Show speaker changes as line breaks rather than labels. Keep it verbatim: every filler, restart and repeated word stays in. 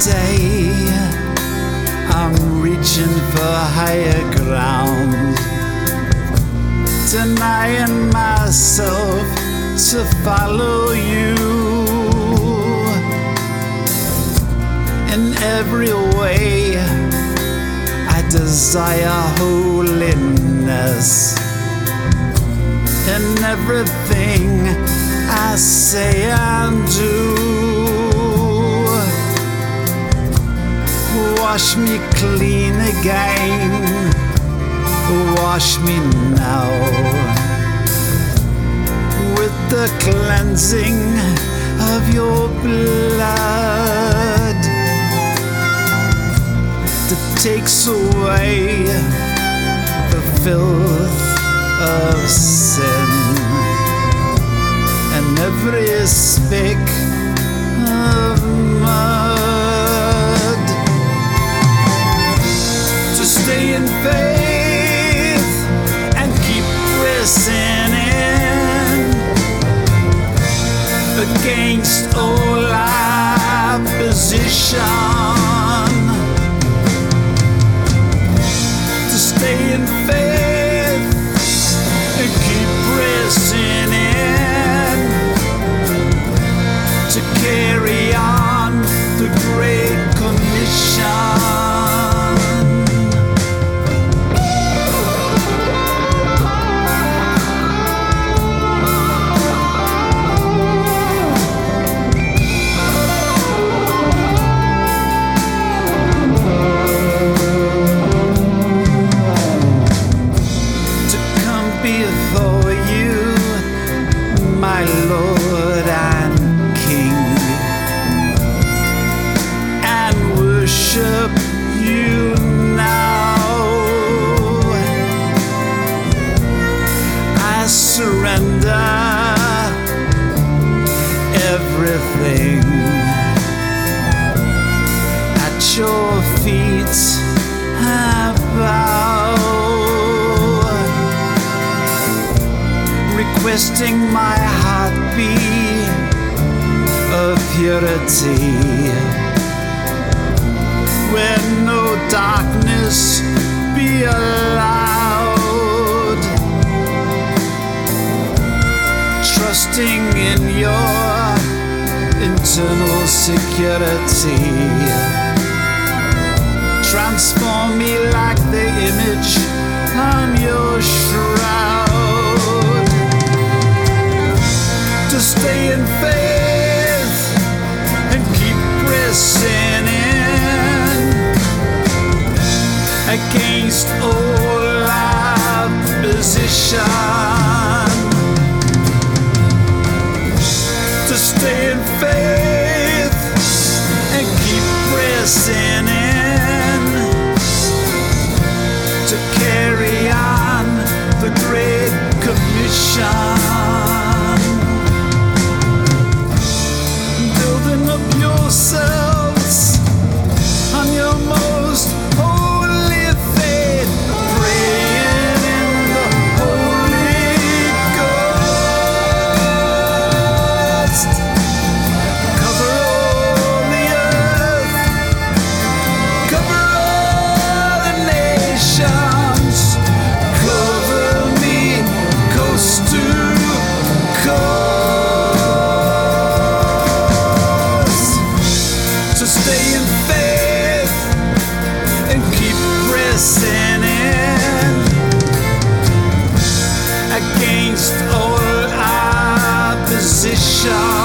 day I'm reaching for higher ground, denying myself to follow you. In every way I desire holiness. In everything I say and do, wash me clean again, wash me now with the cleansing of your blood that takes away the filth of sin and every speck of mud. To stay in faith and keep pressing in against all opposition. To stay in faith and keep pressing in to carry on the Great Commission. Before you, my Lord and King, and worship you now. I surrender everything at your feet. I bow, requesting my heartbeat of purity, where no darkness be allowed, trusting in your internal security. Transform me like the image on your shroud. To stay in faith and keep pressing in against all opposition. To stay in faith and keep pressing in to carry on the Great Commission. Yourselves on your most holy faith, praying in the Holy Ghost. Cover all the earth, cover all the nations, cover me coast to coast. Stay in faith and keep pressing in against all opposition.